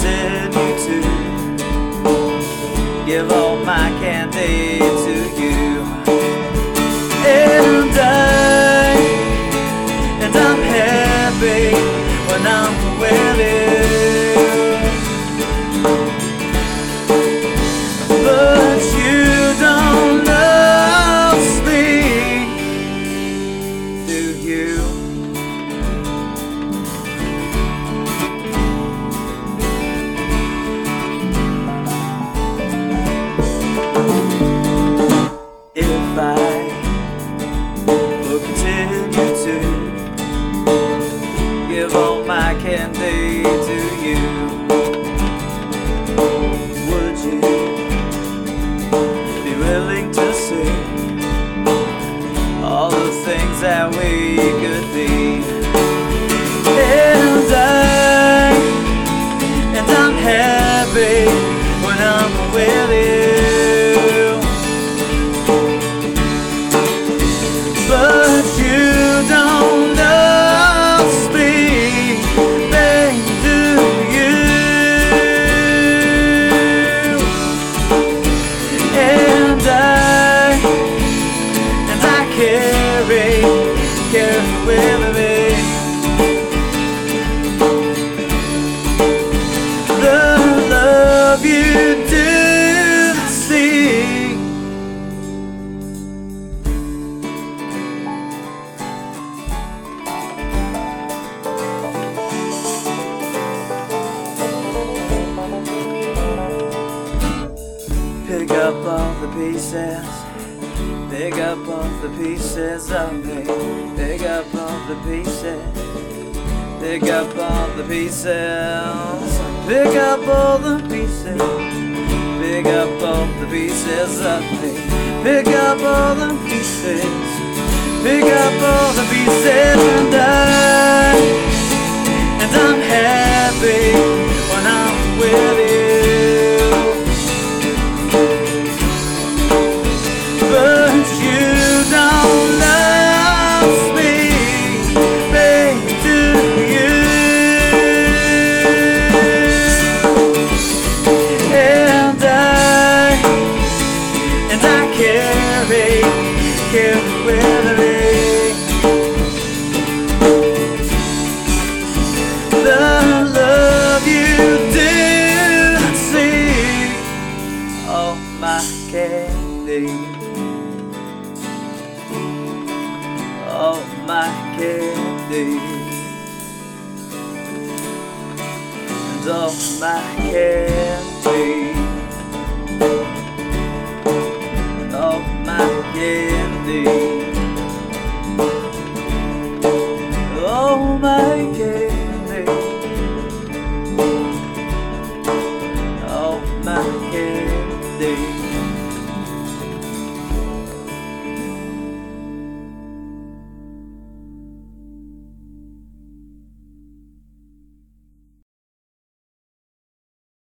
continue to give all my candy to you. And I'm happy when I'm with you. But you don't love me, do you? If I will continue to give all my candy to you, would you be willing to see all the things that we could be? And I'm happy when I'm with you. But you don't love me, babe, do you? And I carry with me the love you do see. Pick up all the pieces, pick up all the pieces of me. Pick up all the pieces, pick up all the pieces. Pick up all the pieces, pick up all the pieces of me. Pick up all the pieces, pick up all the pieces. And I'm happy when I'm with you. But you don't love me, babe, do you? And I carry with me the love you do see. Oh, my candy, oh, my candy, and oh, my candy.